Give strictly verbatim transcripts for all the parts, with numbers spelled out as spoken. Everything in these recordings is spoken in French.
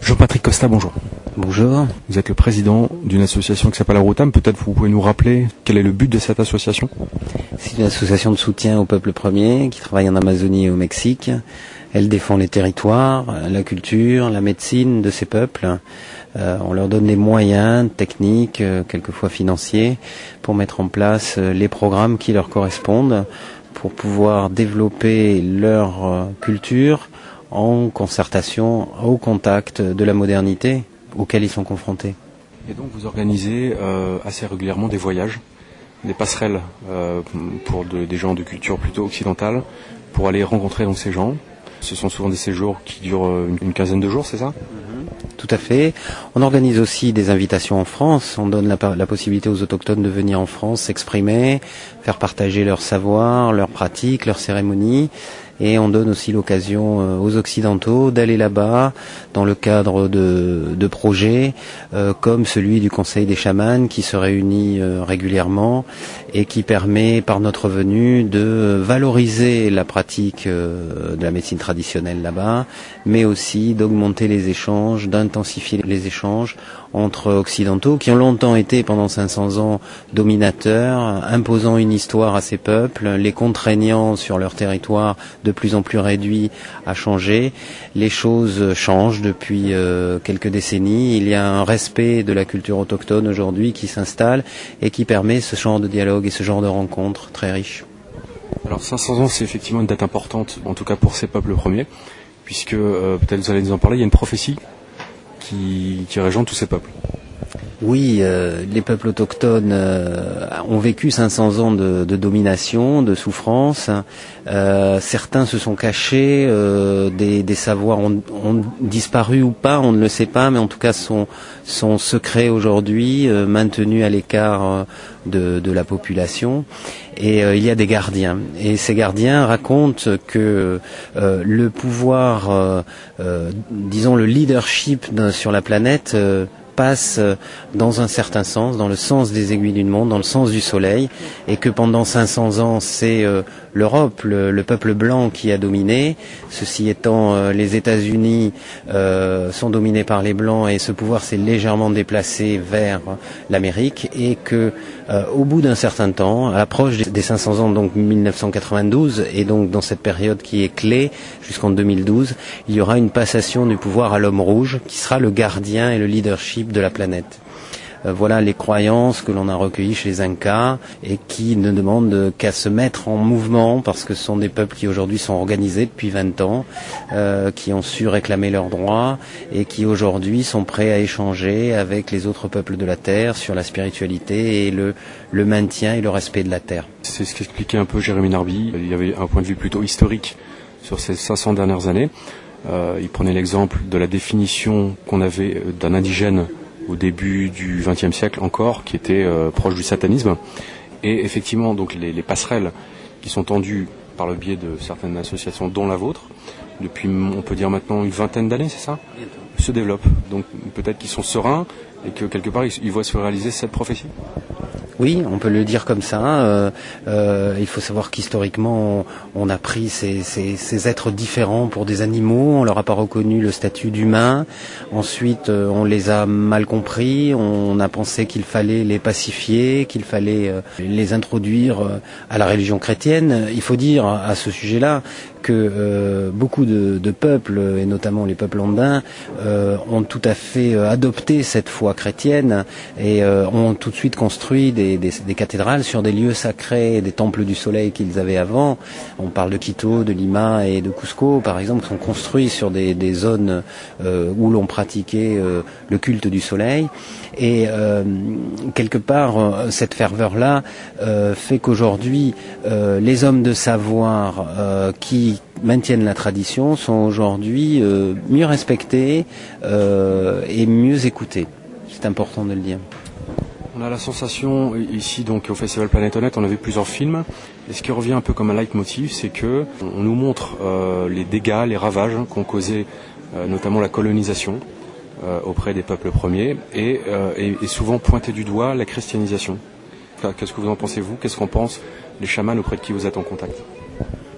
Jean-Patrick Costa, bonjour. Bonjour. Vous êtes le président d'une association qui s'appelle Arutam. Peut-être vous pouvez nous rappeler quel est le but de cette association ? C'est une association de soutien au peuple premier qui travaille en Amazonie et au Mexique. Elle défend les territoires, la culture, la médecine de ces peuples. Euh, on leur donne les moyens techniques, euh, quelquefois financiers, pour mettre en place euh, les programmes qui leur correspondent, pour pouvoir développer leur euh, culture en concertation, au contact de la modernité auquel ils sont confrontés. Et donc vous organisez euh, assez régulièrement des voyages, des passerelles euh, pour de, des gens de culture plutôt occidentale, pour aller rencontrer donc ces gens. Ce sont souvent des séjours qui durent une, une quinzaine de jours, c'est ça ? Tout à fait. On organise aussi des invitations en France. On donne la, la possibilité aux autochtones de venir en France s'exprimer, faire partager leur savoir, leurs pratiques, leurs cérémonies. Et on donne aussi l'occasion aux Occidentaux d'aller là-bas dans le cadre de, de projets euh, comme celui du Conseil des chamans qui se réunit euh, régulièrement et qui permet par notre venue de valoriser la pratique euh, de la médecine traditionnelle là-bas, mais aussi d'augmenter les échanges, d'intensifier les échanges entre Occidentaux qui ont longtemps été pendant cinq cents ans dominateurs, imposant une histoire à ces peuples, les contraignant sur leur territoire de plus en plus réduit à changer. Les choses changent depuis euh, quelques décennies. Il y a un respect de la culture autochtone aujourd'hui qui s'installe et qui permet ce genre de dialogue et ce genre de rencontres très riches. Alors cinq cents ans, c'est effectivement une date importante, en tout cas pour ces peuples premiers, puisque, euh, peut-être vous allez nous en parler, il y a une prophétie qui, qui régente tous ces peuples. Oui, euh, les peuples autochtones euh, ont vécu cinq cents ans de, de domination, de souffrance. Euh, certains se sont cachés, euh, des, des savoirs ont, ont disparu ou pas, on ne le sait pas, mais en tout cas sont, sont secrets aujourd'hui, euh, maintenus à l'écart euh, de, de la population. Et euh, il y a des gardiens. Et ces gardiens racontent que euh, le pouvoir, euh, euh, disons le leadership sur la planète, euh, passe dans un certain sens, dans le sens des aiguilles d'une montre, dans le sens du soleil, et que pendant cinq cents ans, c'est euh, l'Europe, le, le peuple blanc qui a dominé. Ceci étant, euh, les États-Unis euh, sont dominés par les blancs et ce pouvoir s'est légèrement déplacé vers l'Amérique, et que euh, au bout d'un certain temps, à l'approche des cinq cents ans, donc mille neuf cent quatre-vingt-douze, et donc dans cette période qui est clé jusqu'en deux mille douze, il y aura une passation du pouvoir à l'homme rouge, qui sera le gardien et le leadership de la planète. Euh, voilà les croyances que l'on a recueillies chez les Incas et qui ne demandent qu'à se mettre en mouvement, parce que ce sont des peuples qui aujourd'hui sont organisés depuis vingt ans, euh, qui ont su réclamer leurs droits et qui aujourd'hui sont prêts à échanger avec les autres peuples de la Terre sur la spiritualité et le, le maintien et le respect de la Terre. C'est ce qu'expliquait un peu Jérémy Narby. Il y avait un point de vue plutôt historique sur ces cinq cents dernières années. Euh, il prenait l'exemple de la définition qu'on avait d'un indigène au début du vingtième siècle encore, qui était euh, proche du satanisme. Et effectivement, donc les, les passerelles qui sont tendues par le biais de certaines associations, dont la vôtre, depuis, on peut dire maintenant, une vingtaine d'années, c'est ça ? Se développent. Donc peut-être qu'ils sont sereins et que quelque part, ils, ils voient se réaliser cette prophétie. Oui, on peut le dire comme ça. Euh, euh, il faut savoir qu'historiquement, on, on a pris ces, ces, ces êtres différents pour des animaux. On leur a pas reconnu le statut d'humain. Ensuite, euh, on les a mal compris. On a pensé qu'il fallait les pacifier, qu'il fallait euh, les introduire euh, à la religion chrétienne. Il faut dire à ce sujet-là que euh, beaucoup de, de peuples, et notamment les peuples andins, euh, ont tout à fait euh, adopté cette foi chrétienne et euh, ont tout de suite construit des, des, des cathédrales sur des lieux sacrés, des temples du soleil qu'ils avaient avant. On parle de Quito, de Lima et de Cusco, par exemple, qui sont construits sur des, des zones euh, où l'on pratiquait euh, le culte du soleil. Et euh, quelque part, cette ferveur-là euh, fait qu'aujourd'hui, euh, les hommes de savoir euh, qui maintiennent la tradition sont aujourd'hui euh, mieux respectés euh, et mieux écoutés. C'est important de le dire. On a la sensation, ici donc au Festival Planétonette, on a vu plusieurs films, et ce qui revient un peu comme un leitmotiv, c'est que on nous montre euh, les dégâts, les ravages qu'ont causé euh, notamment la colonisation euh, auprès des peuples premiers, et, euh, et, et souvent pointé du doigt la christianisation. Qu'est-ce que vous en pensez, vous ? Qu'est-ce qu'en pensent les chamans auprès de qui vous êtes en contact ?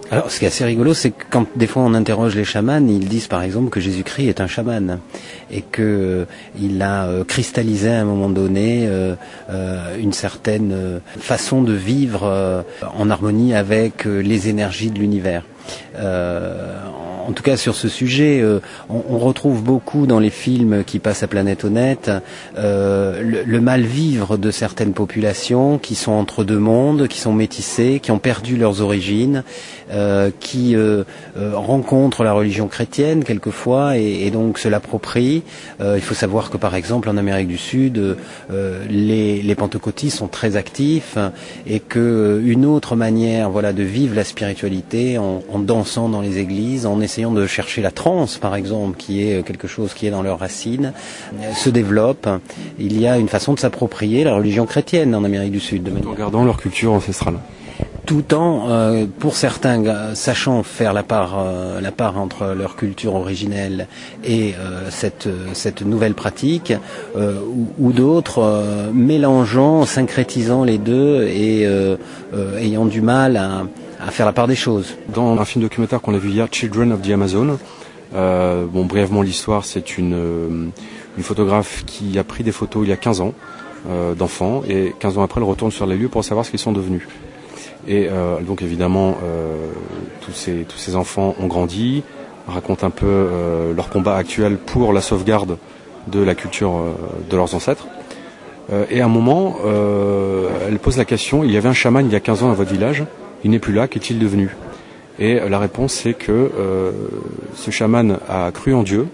Alors, ce qui est assez rigolo, c'est que quand des fois on interroge les chamans, ils disent par exemple que Jésus-Christ est un chaman et que euh, il a euh, cristallisé à un moment donné euh, euh, une certaine euh, façon de vivre euh, en harmonie avec euh, les énergies de l'univers. Euh, en tout cas, sur ce sujet, euh, on, on retrouve beaucoup dans les films qui passent à Planète Honnête euh, le, le mal-vivre de certaines populations qui sont entre deux mondes, qui sont métissées, qui ont perdu leurs origines, euh, qui euh, euh, rencontrent la religion chrétienne quelquefois et, et donc se l'approprient. Euh, il faut savoir que, par exemple, en Amérique du Sud, euh, les, les pentecôtistes sont très actifs et que une autre manière, voilà, de vivre la spiritualité en, en dansant dans les églises, en essayant de chercher la transe, par exemple, qui est quelque chose qui est dans leurs racines, se développe. Il y a une façon de s'approprier la religion chrétienne en Amérique du Sud. De manière... En gardant leur culture ancestrale. Tout en, euh, pour certains, sachant faire la part, euh, la part entre leur culture originelle et euh, cette, cette nouvelle pratique, euh, ou, ou d'autres euh, mélangeant, syncrétisant les deux et euh, euh, ayant du mal à à faire la part des choses. Dans un film documentaire qu'on a vu hier, Children of the Amazon, euh, bon, brièvement l'histoire, c'est une, euh, une photographe qui a pris des photos il y a quinze ans euh, d'enfants et quinze ans après elle retourne sur les lieux pour savoir ce qu'ils sont devenus. Et euh, donc évidemment euh, tous ces tous ces enfants ont grandi, racontent un peu euh, leur combat actuel pour la sauvegarde de la culture euh, de leurs ancêtres. Euh, et à un moment, euh, elle pose la question, il y avait un chaman il y a quinze ans dans votre village, il n'est plus là, qu'est-il devenu? Et la réponse c'est que euh, ce chaman a cru en Dieu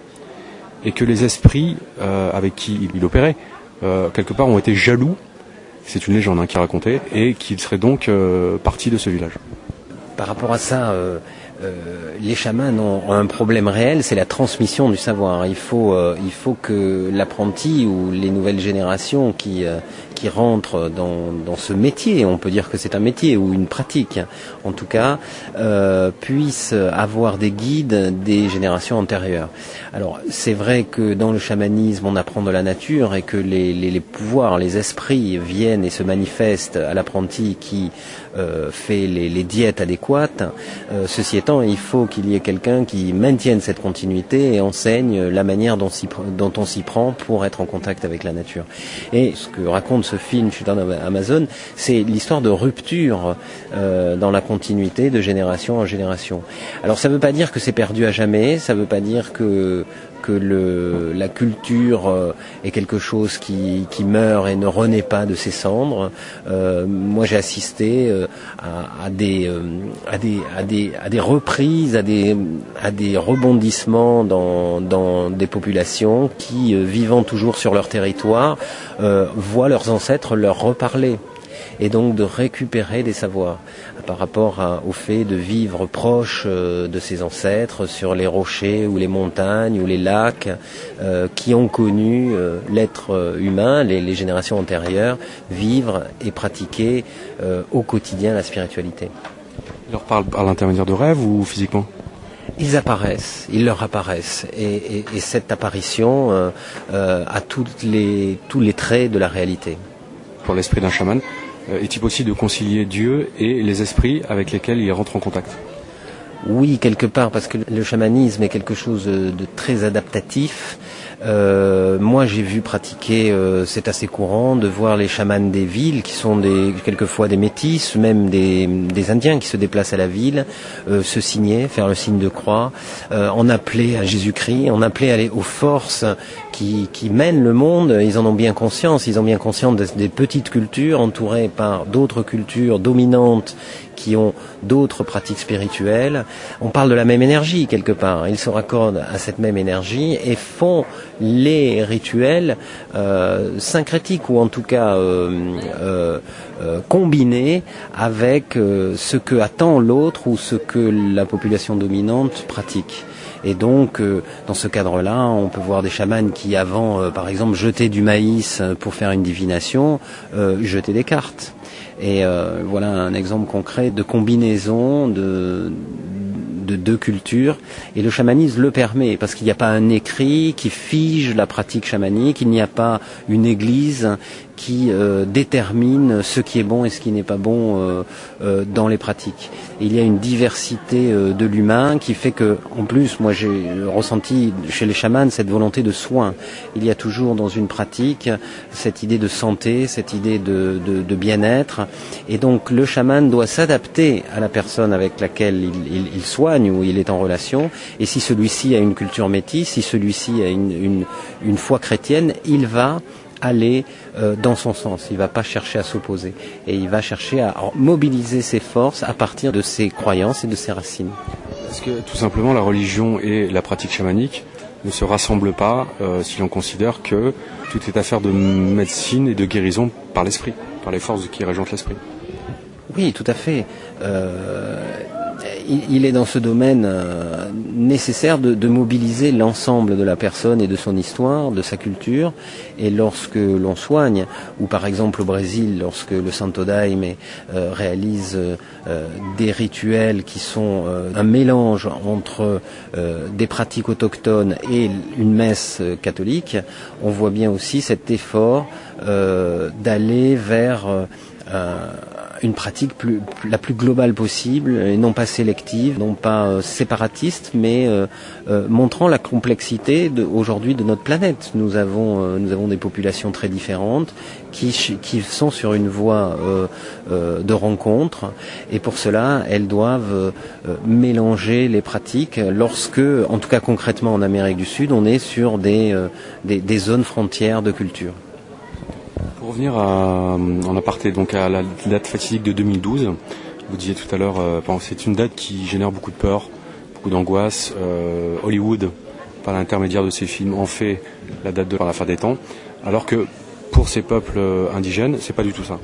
et que les esprits euh, avec qui il opérait, euh, quelque part ont été jaloux, c'est une légende hein, qui est racontée, et qu'il serait donc euh, parti de ce village. Par rapport à ça, euh, euh, les chamans ont un problème réel, c'est la transmission du savoir. Il faut, euh, il faut que l'apprenti ou les nouvelles générations qui, euh, qui rentrent dans, dans ce métier, on peut dire que c'est un métier ou une pratique, en tout cas, euh, puissent avoir des guides des générations antérieures. Alors, c'est vrai que dans le chamanisme, on apprend de la nature et que les, les, les pouvoirs, les esprits viennent et se manifestent à l'apprenti qui euh, fait les, les diètes adéquates. Euh, ceci étant, il faut qu'il y ait quelqu'un qui maintienne cette continuité et enseigne la manière dont, s'y, dont on s'y prend pour être en contact avec la nature. Et ce que raconte ce film Children of Amazon, c'est l'histoire de rupture euh, dans la continuité de génération en génération. Alors ça ne veut pas dire que c'est perdu à jamais, ça ne veut pas dire que que le, la culture euh, est quelque chose qui, qui meurt et ne renaît pas de ses cendres. Euh, moi, j'ai assisté euh, à, à, des, euh, à, des, à, des, à des reprises, à des, à des rebondissements dans, dans des populations qui, euh, vivant toujours sur leur territoire, euh, voient leurs ancêtres leur reparler. Et donc de récupérer des savoirs par rapport à, au fait de vivre proche euh, de ses ancêtres sur les rochers ou les montagnes ou les lacs euh, qui ont connu euh, l'être humain, les, les générations antérieures, vivre et pratiquer euh, au quotidien la spiritualité. Ils leur parlent par l'intermédiaire de rêves ou physiquement ? Ils apparaissent, ils leur apparaissent, et, et, et cette apparition euh, euh, a toutes les, tous les traits de la réalité. Pour l'esprit d'un chaman, est-il possible de concilier Dieu et les esprits avec lesquels il rentre en contact ? Oui, quelque part, parce que le chamanisme est quelque chose de très adaptatif. Euh, moi, j'ai vu pratiquer, euh, c'est assez courant de voir les chamans des villes, qui sont des, quelquefois des métis, même des, des Indiens qui se déplacent à la ville, euh, se signer, faire le signe de croix, euh, en appeler à Jésus-Christ, en appeler à aller aux forces qui, qui mènent le monde. Ils en ont bien conscience, ils ont bien conscience des, des petites cultures entourées par d'autres cultures dominantes qui ont d'autres pratiques spirituelles. On parle de la même énergie quelque part. Ils se raccordent à cette même énergie et font les rituels euh, syncrétiques ou en tout cas euh, euh, euh, combinés avec euh, ce que attend l'autre ou ce que la population dominante pratique. Et donc, euh, dans ce cadre-là, on peut voir des chamans qui, avant, euh, par exemple, jetaient du maïs pour faire une divination, euh, jetaient des cartes. Et euh, voilà un exemple concret de combinaison de, de deux cultures. Et le chamanisme le permet, parce qu'il n'y a pas un écrit qui fige la pratique chamanique, il n'y a pas une église qui euh, détermine ce qui est bon et ce qui n'est pas bon euh, euh, dans les pratiques. Et il y a une diversité euh, de l'humain qui fait que, en plus, moi j'ai ressenti chez les chamans cette volonté de soin. Il y a toujours dans une pratique cette idée de santé, cette idée de, de, de bien-être, et donc le chaman doit s'adapter à la personne avec laquelle il, il, il soigne ou il est en relation. Et si celui-ci a une culture métisse, si celui-ci a une, une, une foi chrétienne, il va aller euh, dans son sens. Il va pas chercher à s'opposer. Et il va chercher à mobiliser ses forces à partir de ses croyances et de ses racines. Est-ce que tout simplement la religion et la pratique chamanique ne se rassemblent pas euh, si l'on considère que tout est affaire de médecine et de guérison par l'esprit, par les forces qui régentent l'esprit? Oui, tout à fait. Euh, il, il est dans ce domaine euh, nécessaire de, de mobiliser l'ensemble de la personne et de son histoire, de sa culture. Et lorsque l'on soigne, ou par exemple au Brésil, lorsque le Santo Daime euh, réalise euh, des rituels qui sont euh, un mélange entre euh, des pratiques autochtones et une messe catholique, on voit bien aussi cet effort euh, d'aller vers euh, une pratique plus, la plus globale possible, et non pas sélective, non pas euh, séparatiste, mais euh, euh, montrant la complexité de, aujourd'hui de notre planète. Nous avons, euh, nous avons des populations très différentes qui, qui sont sur une voie euh, euh, de rencontre, et pour cela, elles doivent euh, mélanger les pratiques lorsque, en tout cas concrètement en Amérique du Sud, on est sur des, euh, des, des zones frontières de culture. Pour revenir à, en aparté, donc à la date fatidique de deux mille douze, vous disiez tout à l'heure, euh, c'est une date qui génère beaucoup de peur, beaucoup d'angoisse. Euh, Hollywood, par l'intermédiaire de ses films, en fait la date de la fin des temps, alors que pour ces peuples indigènes, c'est pas du tout ça.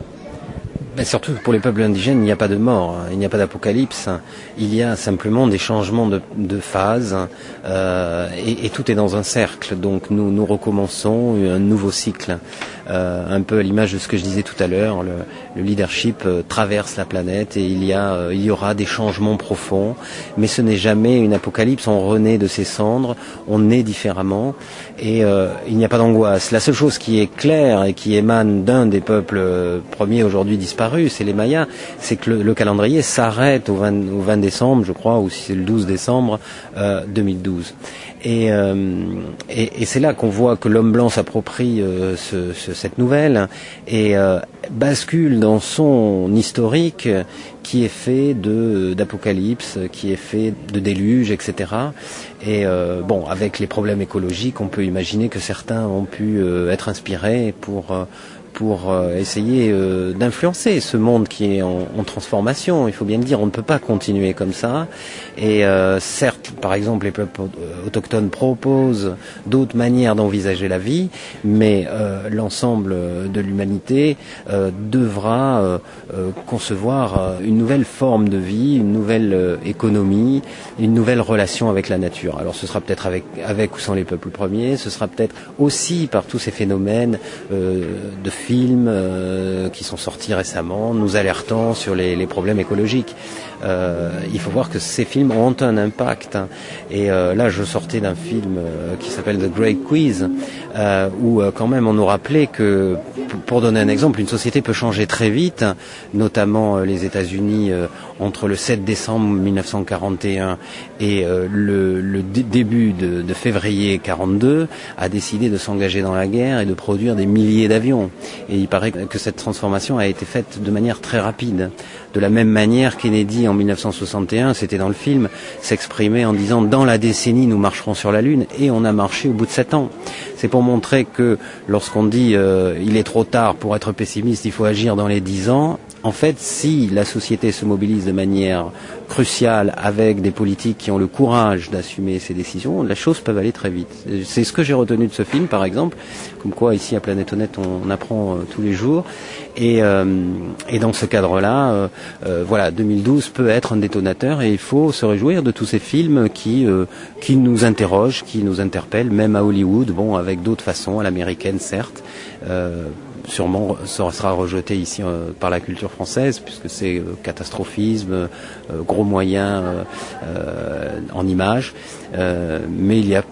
Ben surtout pour les peuples indigènes, il n'y a pas de mort, il n'y a pas d'apocalypse, il y a simplement des changements de, de phase, euh, et, et tout est dans un cercle. Donc nous, nous recommençons un nouveau cycle, euh, un peu à l'image de ce que je disais tout à l'heure. Le, le leadership euh, traverse la planète et il y a, euh, il y aura des changements profonds, mais ce n'est jamais une apocalypse. On renaît de ses cendres, on naît différemment, et euh, il n'y a pas d'angoisse. La seule chose qui est claire et qui émane d'un des peuples euh, premiers aujourd'hui disparus, c'est les Mayas, c'est que le, le calendrier s'arrête au vingt, au vingt décembre, je crois, ou si c'est le douze décembre euh, deux mille douze. Et, euh, et, et c'est là qu'on voit que l'homme blanc s'approprie euh, ce, ce, cette nouvelle et euh, bascule dans son historique qui est fait de d'apocalypse, qui est fait de déluge, et cetera. Et euh, bon, avec les problèmes écologiques, on peut imaginer que certains ont pu euh, être inspirés pour euh, pour euh, essayer euh, d'influencer ce monde qui est en, en transformation. Il faut bien le dire, on ne peut pas continuer comme ça. Et euh, certes, par exemple, les peuples autochtones proposent d'autres manières d'envisager la vie, mais euh, l'ensemble de l'humanité euh, devra euh, euh, concevoir euh, une nouvelle forme de vie, une nouvelle euh, économie, une nouvelle relation avec la nature. Alors ce sera peut-être avec, avec ou sans les peuples premiers, ce sera peut-être aussi par tous ces phénomènes euh, de films euh, qui sont sortis récemment, nous alertant sur les, les problèmes écologiques. Euh, il faut voir que ces films ont un impact. Hein. Et euh, là, je sortais d'un film euh, qui s'appelle The Great Quiz, euh, où euh, quand même on nous rappelait que, pour donner un exemple, une société peut changer très vite, notamment euh, les États-Unis euh, entre le sept décembre mille neuf cent quarante et un et euh, le, le d- début de, de février quarante-deux, a décidé de s'engager dans la guerre et de produire des milliers d'avions. Et il paraît que cette transformation a été faite de manière très rapide. De la même manière, Kennedy, en mille neuf cent soixante et un, c'était dans le film, s'exprimait en disant « Dans la décennie, nous marcherons sur la Lune », et on a marché au bout de sept ans. C'est pour montrer que lorsqu'on dit euh, « il est trop tard pour être pessimiste, il faut agir dans les dix ans », en fait, si la société se mobilise de manière cruciale avec des politiques qui ont le courage d'assumer ces décisions, les choses peuvent aller très vite. C'est ce que j'ai retenu de ce film, par exemple, comme quoi ici à Planète Honnête, on, on apprend euh, tous les jours. Et, euh, et dans ce cadre-là, euh, euh, voilà, deux mille douze peut être un détonateur et il faut se réjouir de tous ces films qui euh, qui nous interrogent, qui nous interpellent, même à Hollywood, bon, avec d'autres façons, à l'américaine certes. Euh, sûrement ça sera rejeté ici euh, par la culture française puisque c'est euh, catastrophisme, euh, gros moyens euh, euh, en images, euh, mais il y a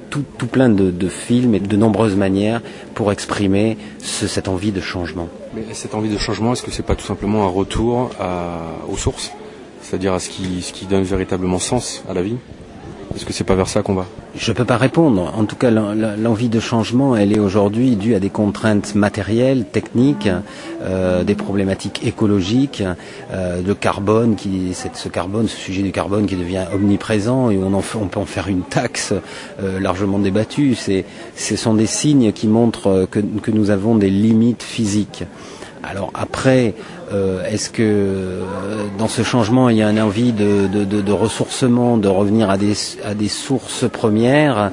tout, tout plein de, de films et de nombreuses manières pour exprimer ce, cette envie de changement. Mais cette envie de changement, est-ce que c'est pas tout simplement un retour à, aux sources, c'est-à-dire à ce qui, ce qui donne véritablement sens à la vie? Est-ce que c'est pas vers ça qu'on va? Je peux pas répondre. En tout cas, l'envie de changement, elle est aujourd'hui due à des contraintes matérielles, techniques, euh, des problématiques écologiques, euh, de carbone, qui, c'est ce carbone, ce sujet du carbone qui devient omniprésent et on, en fait, on peut en faire une taxe euh, largement débattue. C'est, ce sont des signes qui montrent que, que nous avons des limites physiques. Alors après, euh, est-ce que euh, dans ce changement il y a une envie de, de, de, de ressourcement, de revenir à des, à des sources premières,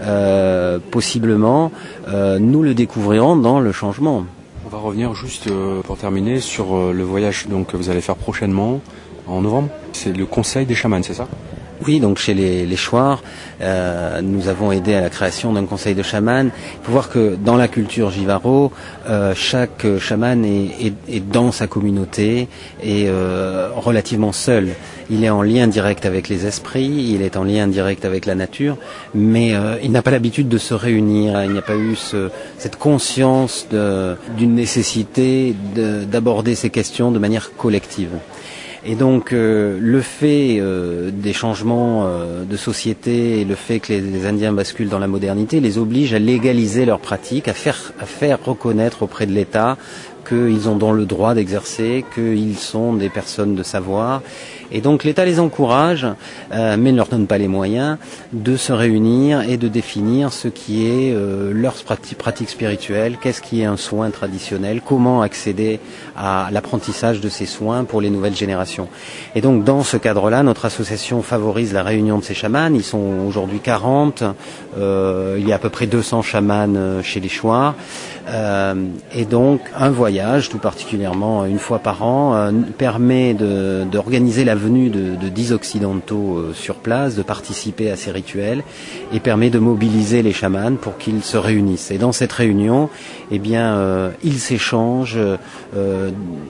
euh, possiblement, euh, nous le découvrirons dans le changement. On va revenir juste euh, pour terminer sur euh, le voyage donc, que vous allez faire prochainement en novembre. C'est le Conseil des chamans, c'est ça? Oui, donc chez les, les Chouars, euh, nous avons aidé à la création d'un conseil de chaman. Il faut voir que dans la culture Jivaro, euh, chaque chaman est, est, est dans sa communauté et euh, relativement seul. Il est en lien direct avec les esprits, il est en lien direct avec la nature, mais euh, il n'a pas l'habitude de se réunir. Il n'y a pas eu ce, cette conscience de, d'une nécessité de, d'aborder ces questions de manière collective. Et donc euh, le fait euh, des changements euh, de société et le fait que les, les Indiens basculent dans la modernité les oblige à légaliser leurs pratiques, à faire, à faire reconnaître auprès de l'État qu'ils ont dans le droit d'exercer, qu'ils sont des personnes de savoir. Et donc l'État les encourage, euh, mais ne leur donne pas les moyens de se réunir et de définir ce qui est euh, leur pratique, pratique spirituelle, qu'est-ce qui est un soin traditionnel, comment accéder à l'apprentissage de ces soins pour les nouvelles générations. Et donc dans ce cadre-là, notre association favorise la réunion de ces chamans. Ils sont aujourd'hui quarante, euh, il y a à peu près deux cents chamans chez les Chouars. Euh, et donc un voyage, tout particulièrement une fois par an, euh, permet de, d'organiser la venue de, de dix occidentaux euh, sur place, de participer à ces rituels et permet de mobiliser les chamans pour qu'ils se réunissent. Et dans cette réunion, eh bien, euh, ils s'échangent euh,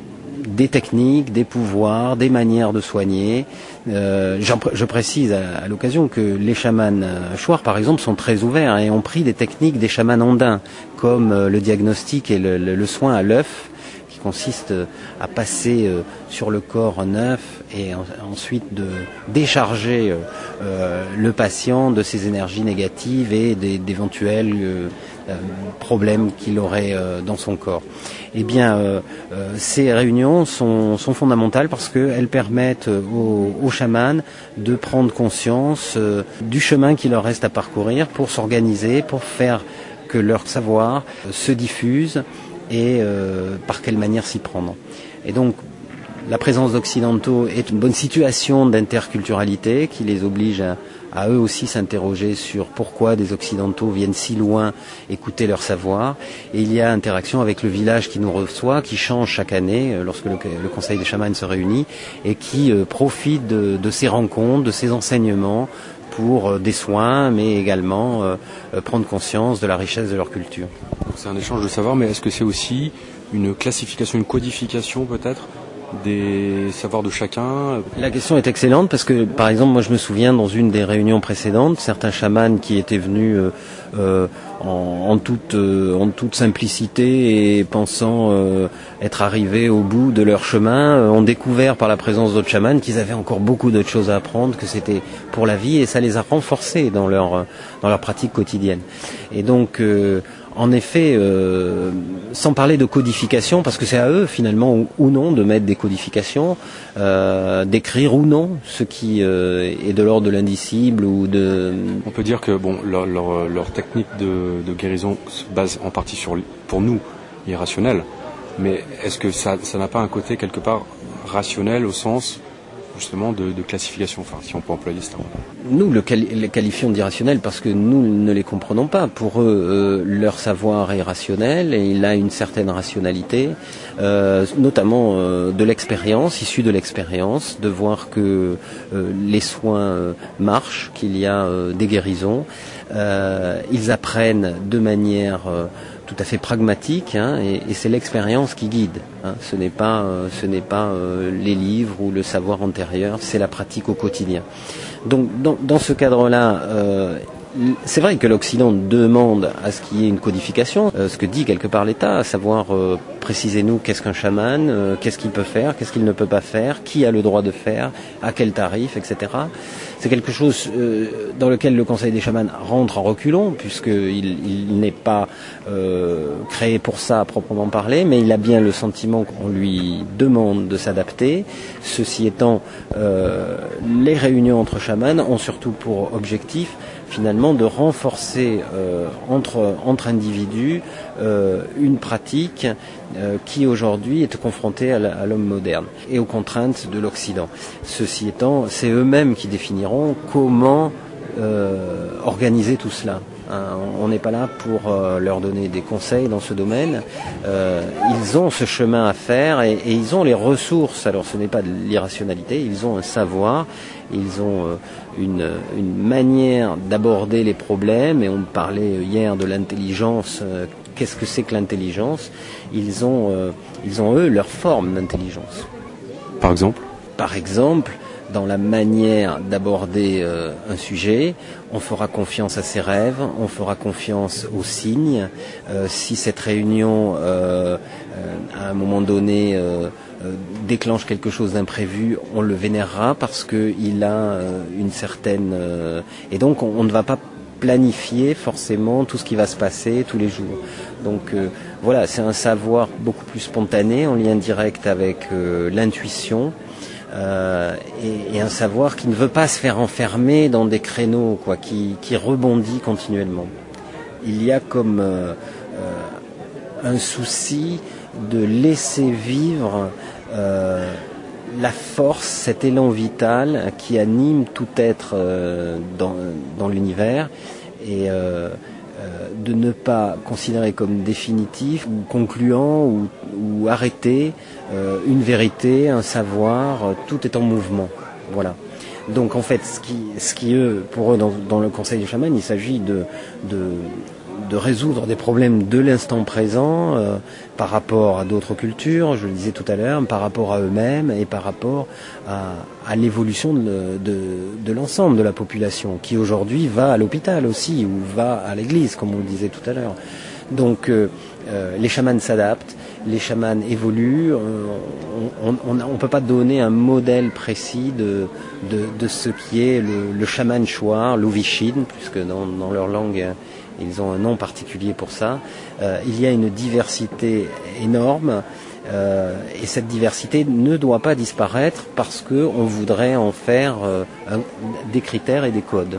des techniques, des pouvoirs, des manières de soigner. Euh, je précise à, à l'occasion que les chamans Chouars, par exemple, sont très ouverts et ont pris des techniques des chamans andins, comme euh, le diagnostic et le, le, le soin à l'œuf, qui consiste à passer euh, sur le corps un œuf et en, ensuite de décharger euh, le patient de ses énergies négatives et des, d'éventuels euh, euh, problèmes qu'il aurait euh, dans son corps. Eh bien, euh, euh, ces réunions sont, sont fondamentales parce qu'elles permettent aux, aux chamans de prendre conscience euh, du chemin qui leur reste à parcourir pour s'organiser, pour faire que leur savoir se diffuse et euh, par quelle manière s'y prendre. Et donc, la présence d'occidentaux est une bonne situation d'interculturalité qui les oblige à, à eux aussi s'interroger sur pourquoi des occidentaux viennent si loin écouter leur savoir. Et il y a interaction avec le village qui nous reçoit, qui change chaque année lorsque le, le Conseil des chamans se réunit et qui euh, profite de, de ces rencontres, de ces enseignements pour euh, des soins, mais également euh, euh, prendre conscience de la richesse de leur culture. C'est un échange de savoir, mais est-ce que c'est aussi une classification, une codification peut-être des savoirs de chacun? La question est excellente parce que, par exemple, moi je me souviens dans une des réunions précédentes, certains chamans qui étaient venus euh, euh, en, en, toute, euh, en toute simplicité et pensant euh, être arrivés au bout de leur chemin, euh, ont découvert par la présence d'autres chamans qu'ils avaient encore beaucoup d'autres choses à apprendre, que c'était pour la vie et ça les a renforcés dans leur, dans leur pratique quotidienne. Et donc... Euh, En effet, euh, sans parler de codification, parce que c'est à eux finalement ou, ou non de mettre des codifications, euh, d'écrire ou non ce qui euh, est de l'ordre de l'indicible ou de. On peut dire que bon, leur, leur, leur technique de, de guérison se base en partie sur, pour nous, irrationnel. Mais est-ce que ça, ça n'a pas un côté quelque part rationnel au sens justement de, de classification, enfin si on peut employer ce terme. Nous le quali- les qualifions d'irrationnels parce que nous ne les comprenons pas. Pour eux, euh, leur savoir est rationnel et il a une certaine rationalité, euh, notamment euh, de l'expérience, issue de l'expérience, de voir que euh, les soins euh, marchent, qu'il y a euh, des guérisons. Euh, ils apprennent de manière euh, tout à fait pragmatique, hein, et, et c'est l'expérience qui guide. Hein. Ce n'est pas, euh, ce n'est pas euh, les livres ou le savoir antérieur, c'est la pratique au quotidien. Donc, dans, dans ce cadre-là, euh, c'est vrai que l'Occident demande à ce qu'il y ait une codification, euh, ce que dit quelque part l'État, à savoir euh, précisez-nous qu'est-ce qu'un chaman, euh, qu'est-ce qu'il peut faire, qu'est-ce qu'il ne peut pas faire, qui a le droit de faire, à quel tarif, et cetera. C'est quelque chose euh, dans lequel le Conseil des chamans rentre en reculons, puisqu'il il n'est pas euh, créé pour ça à proprement parler, mais il a bien le sentiment qu'on lui demande de s'adapter. Ceci étant, euh, les réunions entre chamans ont surtout pour objectif finalement de renforcer euh, entre, entre individus euh, une pratique euh, qui aujourd'hui est confrontée à, la, à l'homme moderne et aux contraintes de l'Occident. Ceci étant, c'est eux-mêmes qui définiront comment euh, organiser tout cela. Hein, on n'est pas là pour euh, leur donner des conseils dans ce domaine. Euh, ils ont ce chemin à faire et, et ils ont les ressources. Alors ce n'est pas de l'irrationalité, ils ont un savoir, ils ont euh, une, une manière d'aborder les problèmes. Et on parlait hier de l'intelligence. Euh, qu'est-ce que c'est que l'intelligence ? Ils ont, euh, ils ont eux leur forme d'intelligence. Par exemple ? Par exemple, dans la manière d'aborder euh, un sujet, on fera confiance à ses rêves, on fera confiance aux signes. Euh, si cette réunion, euh, euh, à un moment donné, euh, euh, déclenche quelque chose d'imprévu, on le vénérera parce qu'il a euh, une certaine... Euh, et donc, on, on ne va pas planifier forcément tout ce qui va se passer tous les jours. Donc euh, voilà, c'est un savoir beaucoup plus spontané, en lien direct avec euh, l'intuition. Euh, et, et un savoir qui ne veut pas se faire enfermer dans des créneaux, quoi, qui, qui rebondit continuellement. Il y a comme euh, euh, un souci de laisser vivre euh, la force, cet élan vital qui anime tout être euh, dans, dans l'univers, et euh, euh, de ne pas considérer comme définitif ou concluant ou, ou arrêté euh, une vérité, un savoir, euh, tout est en mouvement. Voilà. Donc en fait, ce qui, ce qui eux, pour eux, dans, dans le Conseil des chamans, il s'agit de, de, de résoudre des problèmes de l'instant présent euh, par rapport à d'autres cultures, je le disais tout à l'heure, par rapport à eux-mêmes et par rapport à, à l'évolution de, de, de l'ensemble de la population, qui aujourd'hui va à l'hôpital aussi, ou va à l'église, comme on le disait tout à l'heure. Donc euh, euh, les chamans s'adaptent, les chamans évoluent, on ne peut pas donner un modèle précis de, de, de ce qui est le, le chaman Shuar, l'Uvishin, puisque dans, dans leur langue ils ont un nom particulier pour ça. Euh, il y a une diversité énorme euh, et cette diversité ne doit pas disparaître parce qu'on voudrait en faire euh, un, des critères et des codes.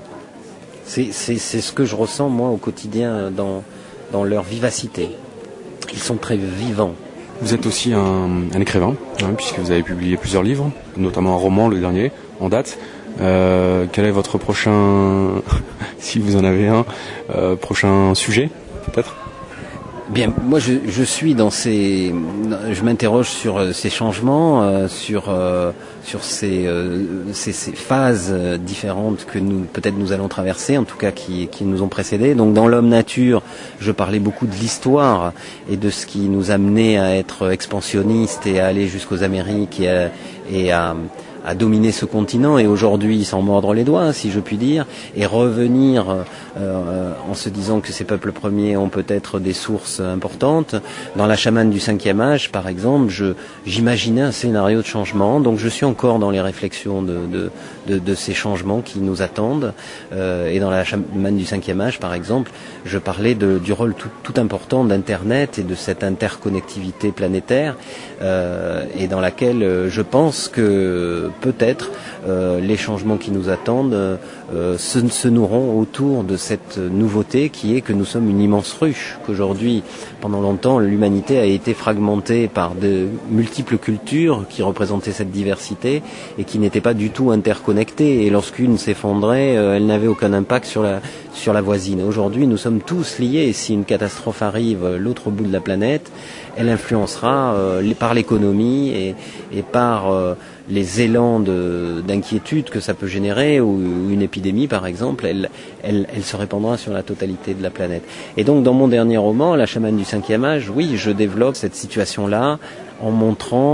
C'est, c'est, c'est ce que je ressens moi au quotidien dans, dans leur vivacité. Ils sont très vivants. Vous êtes aussi un, un écrivain, hein, puisque vous avez publié plusieurs livres, notamment un roman, le dernier, en date. Euh, quel est votre prochain, si vous en avez un, euh, prochain sujet, peut-être ? Bien, moi je, je suis dans ces, je m'interroge sur ces changements, euh, sur euh, sur ces, euh, ces ces phases différentes que nous peut-être nous allons traverser, en tout cas qui qui nous ont précédés. Donc dans l'homme nature, je parlais beaucoup de l'histoire et de ce qui nous amenait à être expansionnistes et à aller jusqu'aux Amériques et à, et à à dominer ce continent et aujourd'hui s'en mordre les doigts, si je puis dire, et revenir euh, en se disant que ces peuples premiers ont peut-être des sources importantes. Dans la chamane du cinquième âge, par exemple, je, j'imaginais un scénario de changement, donc je suis encore dans les réflexions de, de, de, de ces changements qui nous attendent. Euh, et dans la chamane du cinquième âge, par exemple, je parlais de, du rôle tout, tout important d'Internet et de cette interconnectivité planétaire, euh, et dans laquelle euh, je pense que peut-être euh, les changements qui nous attendent euh, se, se nourront autour de cette nouveauté qui est que nous sommes une immense ruche, qu'aujourd'hui, pendant longtemps, l'humanité a été fragmentée par de multiples cultures qui représentaient cette diversité et qui n'étaient pas du tout interconnectées. Et lorsqu'une s'effondrait, euh, elle n'avait aucun impact sur la, sur la voisine. Aujourd'hui, nous sommes tous liés et si une catastrophe arrive à l'autre bout de la planète, elle influencera euh, par l'économie et, et par euh, les élans de, d'inquiétude que ça peut générer, ou une épidémie par exemple, elle, elle, elle se répandra sur la totalité de la planète. Et donc dans mon dernier roman, La chamane du cinquième âge, oui, je développe cette situation-là en montrant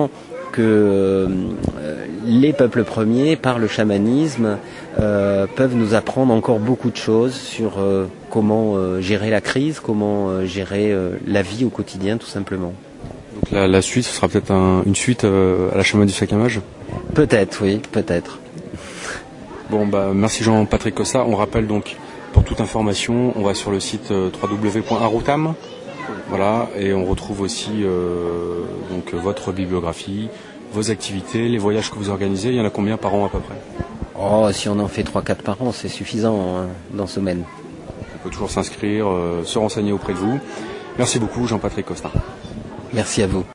que euh, les peuples premiers, par le chamanisme, euh, peuvent nous apprendre encore beaucoup de choses sur euh, comment euh, gérer la crise, comment euh, gérer euh, la vie au quotidien, tout simplement. Donc la, la suite, ce sera peut-être un, une suite euh, à la chamane du cinquième âge ? Peut-être, oui, peut-être. Bon, bah merci Jean-Patrick Costa. On rappelle donc, pour toute information, on va sur le site euh, w w w point aroutam. Voilà, et on retrouve aussi euh, donc votre bibliographie, vos activités, les voyages que vous organisez. Il y en a combien par an à peu près ? Oh, si on en fait trois quatre par an, c'est suffisant hein, dans ce domaine. On peut toujours s'inscrire, euh, se renseigner auprès de vous. Merci beaucoup Jean-Patrick Costa. Merci à vous.